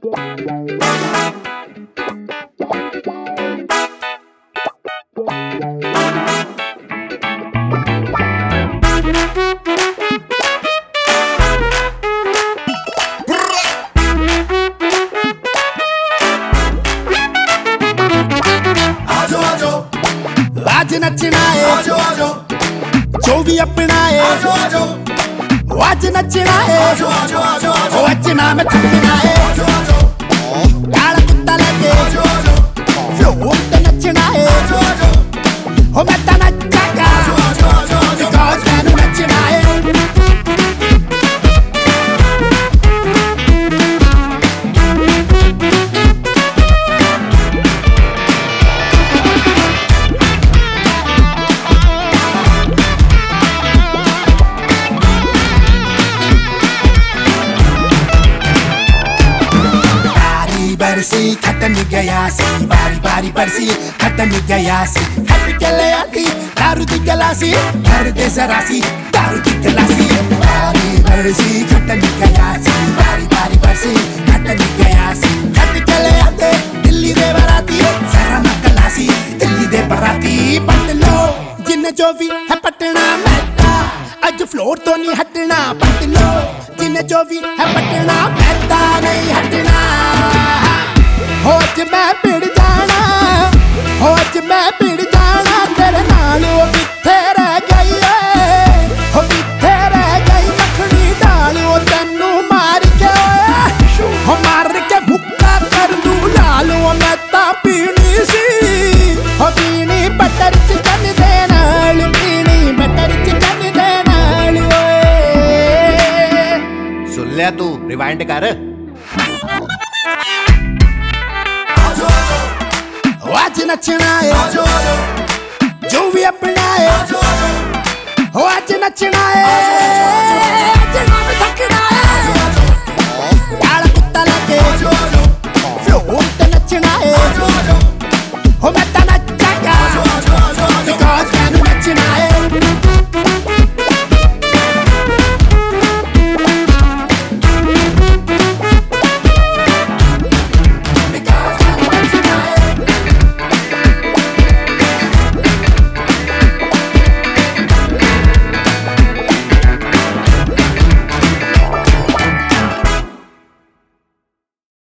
आज नचना है, जो भी अपना है, आज नचना है, आज नाम थकना है, काला कुत्ता लेके फ्लोर पे नचना है, हो मैं तो नचेगा, because मैंने नचना है। बरसी खत्म गया सी, बारी बारी बरसी खत्म गया सी, हट चले आती दारू दी गिलासी, भर दे जरा सी दारू दी गिलासी। बारी बरसी खत्म गया सी, बारी बारी बरसी खत्म गया सी, हट चले आते दिल्ली दे बराती, जरा मकलासी दिल्ली दे बराती। पट लो जिन्ने जो भी है पटना मैदा, अज फ्लोर तो नहीं हटना। पट लो जिन्ने जो भी है पटना मैदा, नहीं हटना। हो अज मैं पिड़ जाना, हो अज मैं पिड़ जाना, तेरे नाल वो किथे रह गई है, हो किथे रह गई मखनी दाल, वो तेनू मार के हो मार के भुक्का कर दूं लाल, वो मैं तां पीनी सी, हो पीनी बटर चिकन दे नाल, पीनी बटर चिकन दे नाल। सुन लिया तू, रिवाइंड कर। आज नचना है, जो भी अपना है, आज नचना है।